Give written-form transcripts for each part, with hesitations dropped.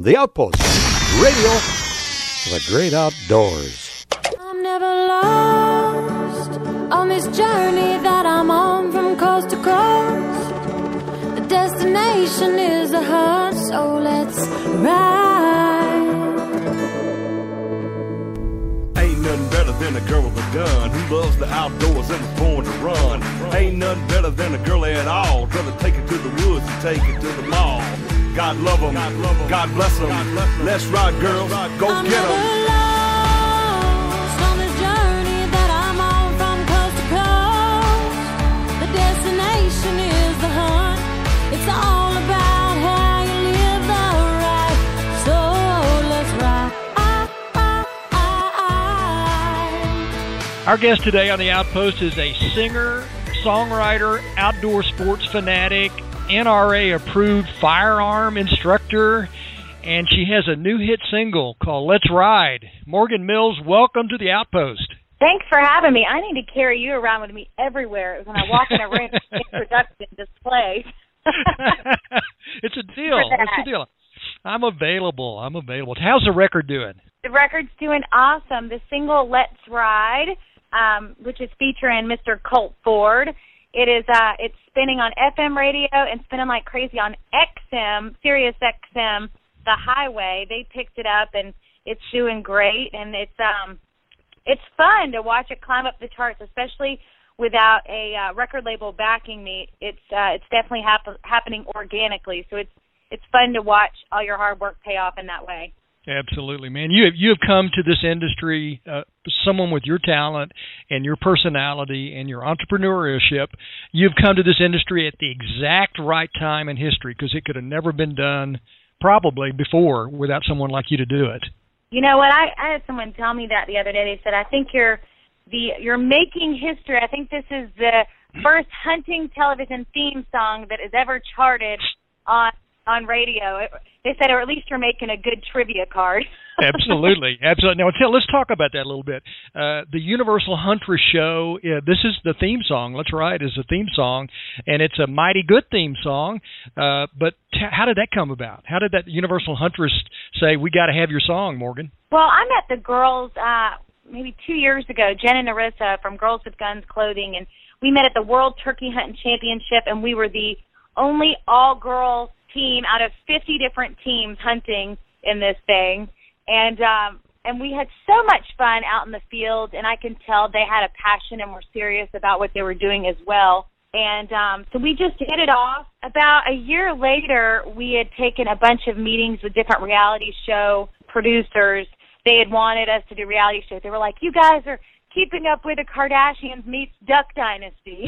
The Outpost, radio for the great outdoors. I'm never lost on this journey that I'm on from coast to coast. The destination is the hut, so let's ride. Ain't nothing better than a girl with a gun who loves the outdoors and is born to run. Ain't nothing better than a girl at all. Brother, take it to the woods and take it to the mall. God love them, God bless them. Let's ride, girls, go I'm get them. never lost on this journey that I'm on from coast to coast. The destination is the hunt. It's all about how you live the right. So let's ride. Our guest today on The Outpost is a singer, songwriter, outdoor sports fanatic, NRA-approved firearm instructor, and she has a new hit single called Let's Ride. Morgan Mills, welcome to The Outpost. Thanks for having me. I need to carry you around with me everywhere when I walk in a room introduction display. It's a deal. It's a deal. I'm available. How's the record doing? The record's doing awesome. The single Let's Ride, which is featuring Mr. Colt Ford, it's spinning on FM radio and spinning like crazy on XM, Sirius XM, the highway. They picked it up and it's doing great, and it's fun to watch it climb up the charts, especially without a record label backing me. It's definitely happening organically, so it's fun to watch all your hard work pay off in that way. Absolutely, man. You have come to this industry, someone with your talent and your personality and your entrepreneurship. You've come to this industry at the exact right time in history, because it could have never been done probably before without someone like you to do it. You know what? I had someone tell me that the other day. They said, "I think you're making history. I think this is the first hunting television theme song that has ever charted on radio." They said, or at least you're making a good trivia card. Absolutely. Now, let's talk about that a little bit. The Universal Huntress Show, this is the theme song. Let's Ride is the theme song, and it's a mighty good theme song. But how did that come about? How did that Universal Huntress say, we got to have your song, Morgan? Well, I met the girls maybe 2 years ago, Jen and Narissa from Girls with Guns Clothing, and we met at the World Turkey Hunting Championship, and we were the only all-girl team out of 50 different teams hunting in this thing, and we had so much fun out in the field, and I can tell they had a passion and were serious about what they were doing as well. And so we just hit it off. About a year later, we had taken a bunch of meetings with different reality show producers. They had wanted us to do reality shows. They were like, "You guys are Keeping Up with the Kardashians meets Duck Dynasty."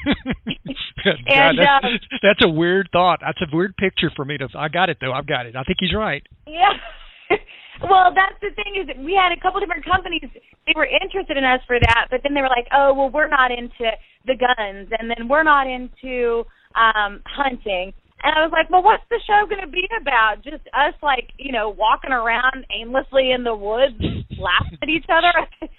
And God, that's a weird thought. That's a weird picture for me to. I got it though. I've got it. I think he's right. Yeah. Well, that's the thing, is that we had a couple different companies. They were interested in us for that, but then they were like, "Oh, well, we're not into the guns, and then we're not into hunting." And I was like, "Well, what's the show going to be about? Just us, like, walking around aimlessly in the woods, laughing at each other?"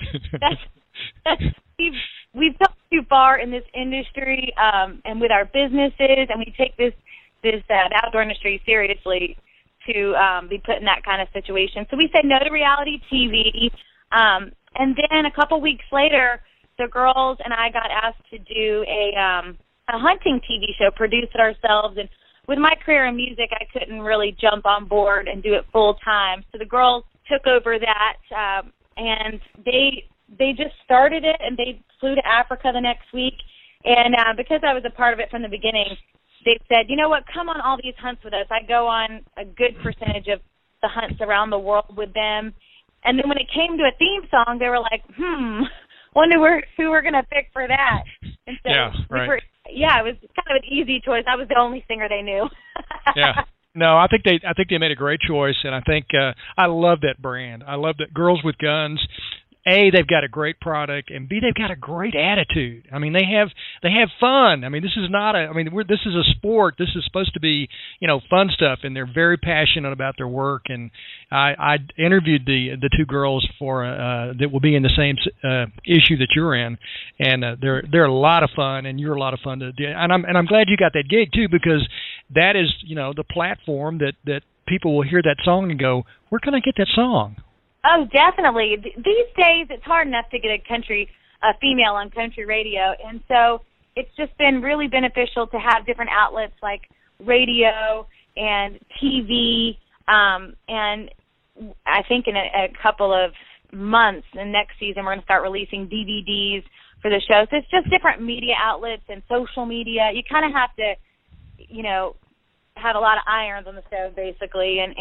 We've come too far in this industry, and with our businesses, and we take this outdoor industry seriously to be put in that kind of situation. So we said no to reality TV, and then a couple weeks later, the girls and I got asked to do a hunting TV show, produce it ourselves, and with my career in music, I couldn't really jump on board and do it full time. So the girls took over that, and they just started it, and they flew to Africa the next week. And because I was a part of it from the beginning, they said, "You know what, come on all these hunts with us." I go on a good percentage of the hunts around the world with them. And then when it came to a theme song, they were like, wonder who we're going to pick for that. And so yeah, right. It was kind of an easy choice. I was the only singer they knew. Yeah. No, I think they made a great choice, and I think I love that brand. I love that Girls with Guns. A, they've got a great product, and B, they've got a great attitude. I mean, they have fun. I mean, this is not this is a sport. This is supposed to be, fun stuff, and they're very passionate about their work. And I interviewed the two girls for that will be in the same issue that you're in, and they're a lot of fun, and you're a lot of fun to do. And I'm glad you got that gig too, because that is the platform that people will hear that song and go, where can I get that song? Oh, definitely. These days, it's hard enough to get a female on country radio, and so it's just been really beneficial to have different outlets like radio and TV, and I think in a couple of months, the next season, we're going to start releasing DVDs for the show. So it's just different media outlets and social media. You kind of have to, have a lot of irons on the stove, basically, and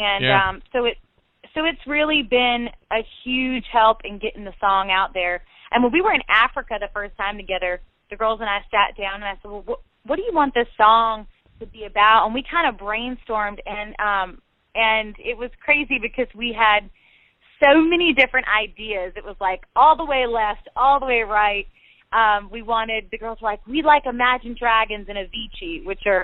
so it's really been a huge help in getting the song out there. And when we were in Africa the first time together, the girls and I sat down and I said, well, what do you want this song to be about? And we kind of brainstormed, and it was crazy because we had so many different ideas. It was like all the way left, all the way right. The girls were like, we like Imagine Dragons and Avicii, which are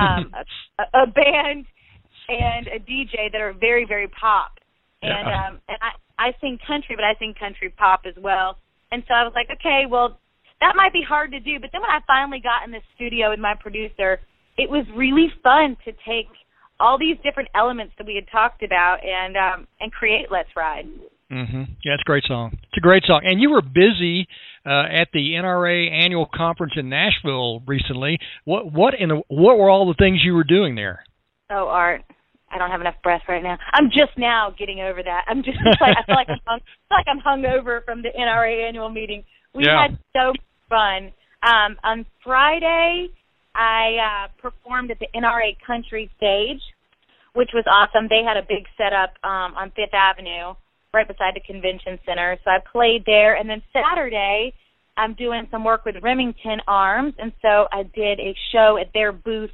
a band and a DJ that are very, very pop. And I sing country, but I sing country pop as well. And so I was like, okay, well, that might be hard to do. But then when I finally got in the studio with my producer, it was really fun to take all these different elements that we had talked about and create Let's Ride. Mm-hmm. Yeah, it's a great song. It's a great song. And you were busy at the NRA annual conference in Nashville recently. What were all the things you were doing there? Oh, Art, I don't have enough breath right now. I'm just now getting over that. I feel like I'm hungover from the NRA annual meeting. We had so much fun. On Friday, I performed at the NRA Country Stage, which was awesome. They had a big setup on Fifth Avenue, right beside the convention center. So I played there. And then Saturday, I'm doing some work with Remington Arms, and so I did a show at their booth.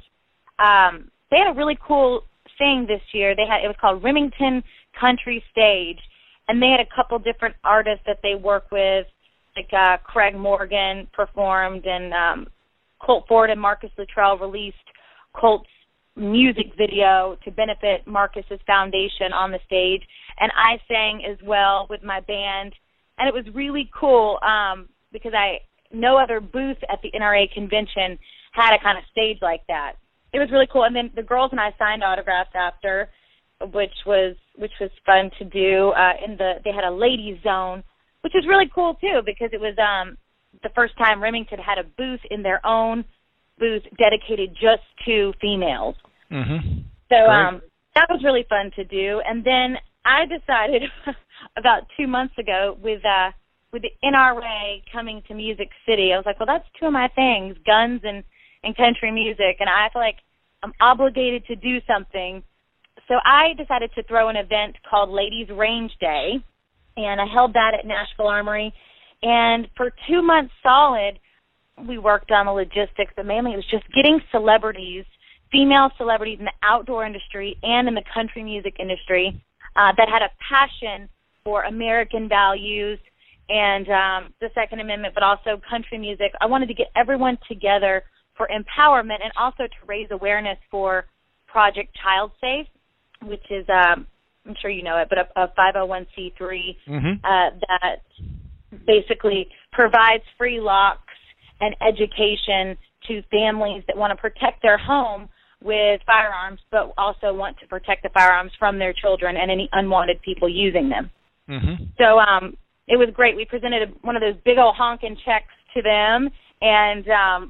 They had a really cool thing this year. It was called Remington Country Stage, and they had a couple different artists that they work with, like Craig Morgan performed, and Colt Ford and Marcus Luttrell released Colt's music video to benefit Marcus's foundation on the stage, and I sang as well with my band, and it was really cool because no other booth at the NRA convention had a kind of stage like that. It was really cool, and then the girls and I signed autographs after, which was fun to do. They had a ladies zone, which was really cool too, because it was the first time Remington had a booth in their own booth dedicated just to females. Mm-hmm. So that was really fun to do. And then I decided about 2 months ago with the NRA coming to Music City, I was like, well, that's two of my things, guns and country music, and I feel like I'm obligated to do something. So I decided to throw an event called Ladies Range Day, and I held that at Nashville Armory. And for 2 months solid, we worked on the logistics, but mainly it was just getting celebrities, female celebrities in the outdoor industry and in the country music industry that had a passion for American values and the Second Amendment, but also country music. I wanted to get everyone together for empowerment and also to raise awareness for Project Child Safe, which is, I'm sure you know it, but a 501c3 that basically provides free locks and education to families that want to protect their home with firearms, but also want to protect the firearms from their children and any unwanted people using them. Mm-hmm. So it was great. We presented one of those big old honking checks to them, and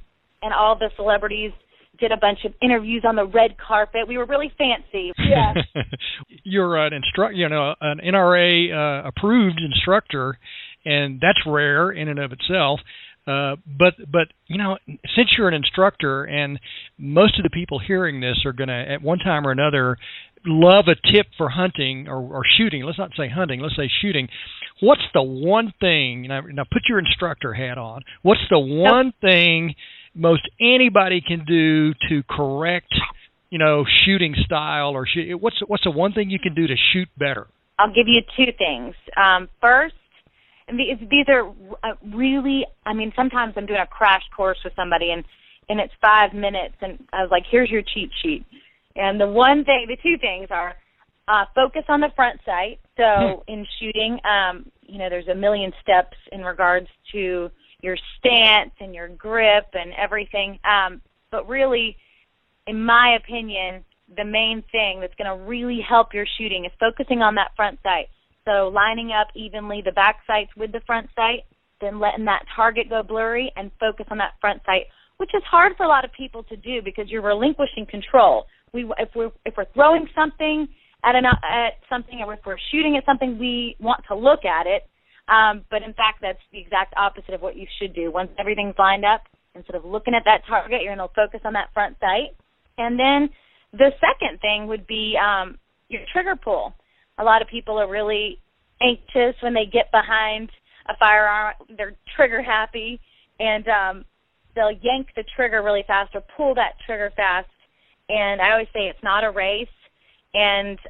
all the celebrities did a bunch of interviews on the red carpet. We were really fancy. Yeah. You're an NRA approved instructor, and that's rare in and of itself. But since you're an instructor, and most of the people hearing this are going to, at one time or another, love a tip for hunting or shooting. Let's not say hunting. Let's say shooting. What's the one thing? Now put your instructor hat on. What's the one thing most anybody can do to correct, shooting style or what's the one thing you can do to shoot better? I'll give you two things. First, and these are really, sometimes I'm doing a crash course with somebody and it's 5 minutes and I was like, here's your cheat sheet. And the two things are focus on the front sight. So in shooting, there's a million steps in regards to your stance and your grip and everything. But really, in my opinion, the main thing that's going to really help your shooting is focusing on that front sight. So lining up evenly the back sights with the front sight, then letting that target go blurry and focus on that front sight, which is hard for a lot of people to do because you're relinquishing control. If we're throwing something at something, or if we're shooting at something, we want to look at it. But in fact, that's the exact opposite of what you should do. Once everything's lined up, instead of looking at that target, you're going to focus on that front sight. And then the second thing would be your trigger pull. A lot of people are really anxious when they get behind a firearm. They're trigger happy, and they'll yank the trigger really fast or pull that trigger fast. And I always say it's not a race. And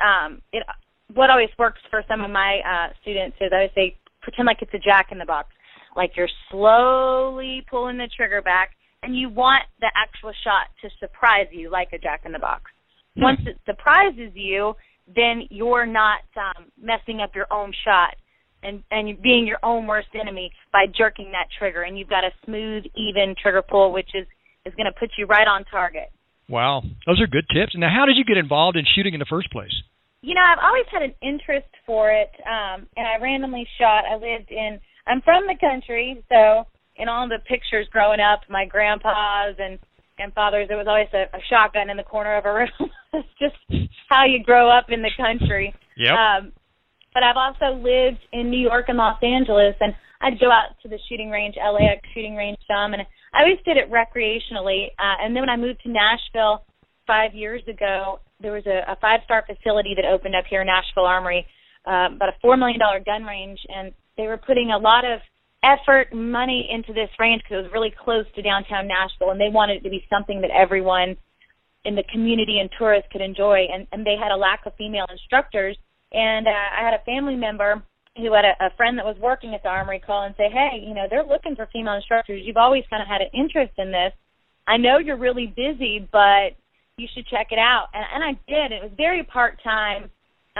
what always works for some of my students is I always say pretend like it's a jack-in-the-box, like you're slowly pulling the trigger back, and you want the actual shot to surprise you like a jack-in-the-box. Once it surprises you, then you're not messing up your own shot and being your own worst enemy by jerking that trigger. And you've got a smooth, even trigger pull, which is going to put you right on target. Wow. Those are good tips. Now, how did you get involved in shooting in the first place? You know, I've always had an interest for it, and I randomly shot. I'm from the country, so in all the pictures growing up, my grandpas and fathers, there was always a shotgun in the corner of a room. It's just how you grow up in the country. Yep. But I've also lived in New York and Los Angeles, and I'd go out to the shooting range, LAX shooting range some, and I always did it recreationally. And then when I moved to Nashville 5 years ago, there was a 5-star facility that opened up here in Nashville Armory, about a $4 million gun range, and they were putting a lot of effort and money into this range because it was really close to downtown Nashville, and they wanted it to be something that everyone in the community and tourists could enjoy, and they had a lack of female instructors. And I had a family member who had a friend that was working at the Armory call and say, hey, you know, they're looking for female instructors. You've always kind of had an interest in this. I know you're really busy, but you should check it out. And I did. It was very part-time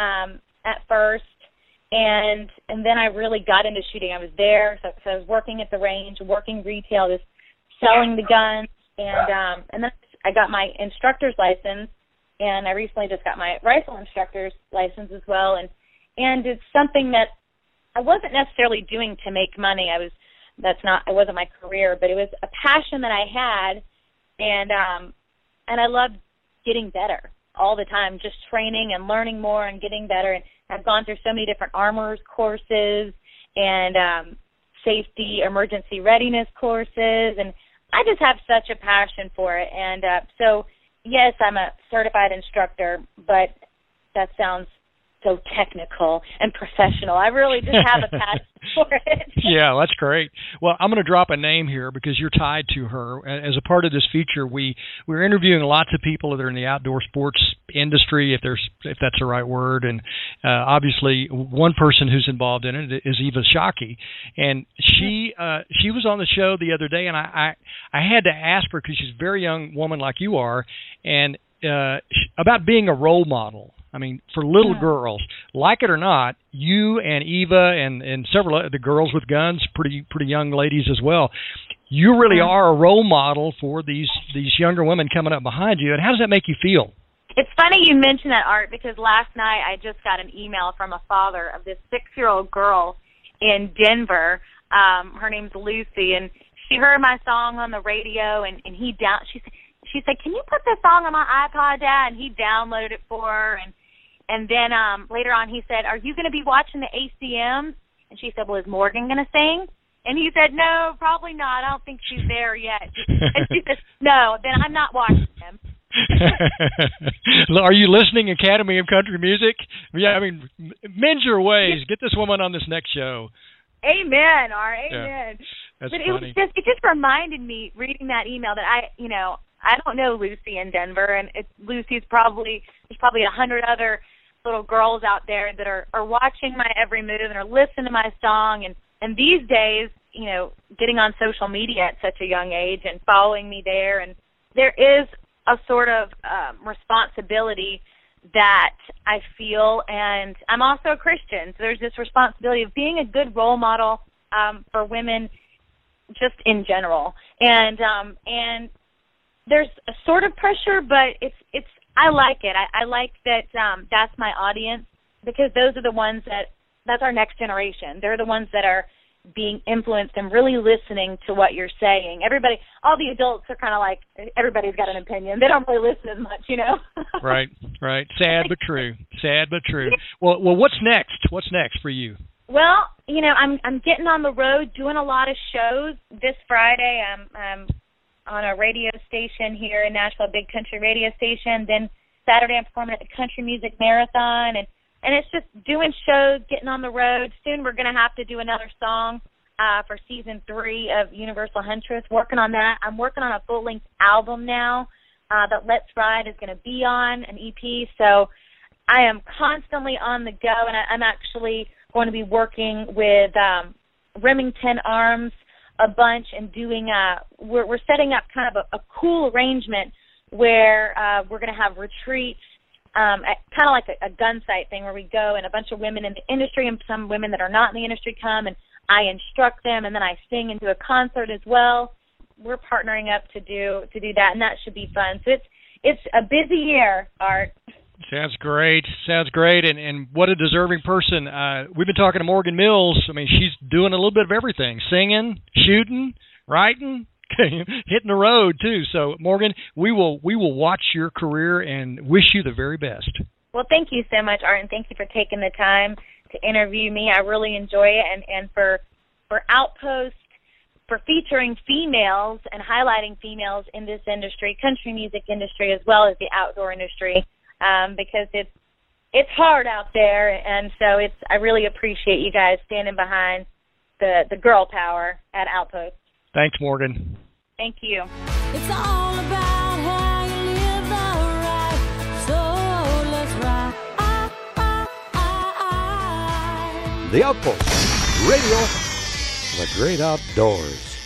at first, and then I really got into shooting. I was there, so I was working at the range, working retail, just selling the guns, and then I got my instructor's license, and I recently just got my rifle instructor's license as well, and it's something that I wasn't necessarily doing to make money. It wasn't my career, but it was a passion that I had, and I loved getting better all the time, just training and learning more and getting better. And I've gone through so many different armorers courses and safety emergency readiness courses, and I just have such a passion for it. And so, yes, I'm a certified instructor, but that sounds so technical and professional. I really just have a passion for it. Yeah, that's great. Well, I'm going to drop a name here because you're tied to her. As a part of this feature, we're interviewing lots of people that are in the outdoor sports industry, if that's the right word, and obviously one person who's involved in it is Eva Shockey, and she was on the show the other day, and I had to ask her because she's a very young woman like you are, and about being a role model. I mean, for little girls, like it or not, you and Eva and several of the girls with guns, pretty young ladies as well, you really are a role model for these younger women coming up behind you. And how does that make you feel? It's funny you mention that, Art, because last night I just got an email from a father of this 6-year-old girl in Denver. Her name's Lucy, and she heard my song on the radio, and she said, can you put this song on my iPod, Dad? And he downloaded it for her. And then later on he said, are you going to be watching the ACM? And she said, well, is Morgan going to sing? And he said, no, probably not. I don't think she's there yet. And she said, no, then I'm not watching him. Are you listening, Academy of Country Music? Yeah, I mean, mend your ways. Get this woman on this next show. Amen, Amen. Yeah, that's but funny. it just reminded me, reading that email, that I don't know Lucy in Denver, and there's probably 100 other little girls out there that are watching my every move and are listening to my song, and these days, getting on social media at such a young age and following me there, and there is a sort of responsibility that I feel, and I'm also a Christian, so there's this responsibility of being a good role model for women just in general, and there's a sort of pressure, but I like it. I like that that's my audience, because those are the ones that's our next generation. They're the ones that are being influenced and really listening to what you're saying. Everybody, all the adults are kind of like, everybody's got an opinion. They don't really listen as much, you know? Right. Sad but true. Well, what's next? What's next for you? Well, you know, I'm getting on the road, doing a lot of shows. This Friday, I'm on a radio station here in Nashville, a big country radio station. Then Saturday, I'm performing at the Country Music Marathon, and it's just doing shows, getting on the road. Soon we're going to have to do another song for season 3 of Universal Huntress. Working on that. I'm working on a full-length album now that Let's Ride is going to be on, an EP. So I am constantly on the go, and I'm actually going to be working with Remington Arms a bunch and doing we're setting up kind of a cool arrangement where we're going to have retreats, kind of like a gun sight thing, where we go and a bunch of women in the industry and some women that are not in the industry come, and I instruct them, and then I sing and do a concert as well. We're partnering up to do that, and that should be fun. So it's a busy year, Art. Sounds great. And what a deserving person. We've been talking to Morgan Mills. I mean, she's doing a little bit of everything: singing, shooting, writing, hitting the road too. So, Morgan, we will watch your career and wish you the very best. Well, thank you so much, Art, and thank you for taking the time to interview me. I really enjoy it, and for Outpost, for featuring females and highlighting females in this industry, country music industry, as well as the outdoor industry, because it's hard out there, and so I really appreciate you guys standing behind the girl power at Outpost. Thanks, Morgan. Thank you. It's all about how you live the right, so let's ride. The Outpost Radio, the great outdoors.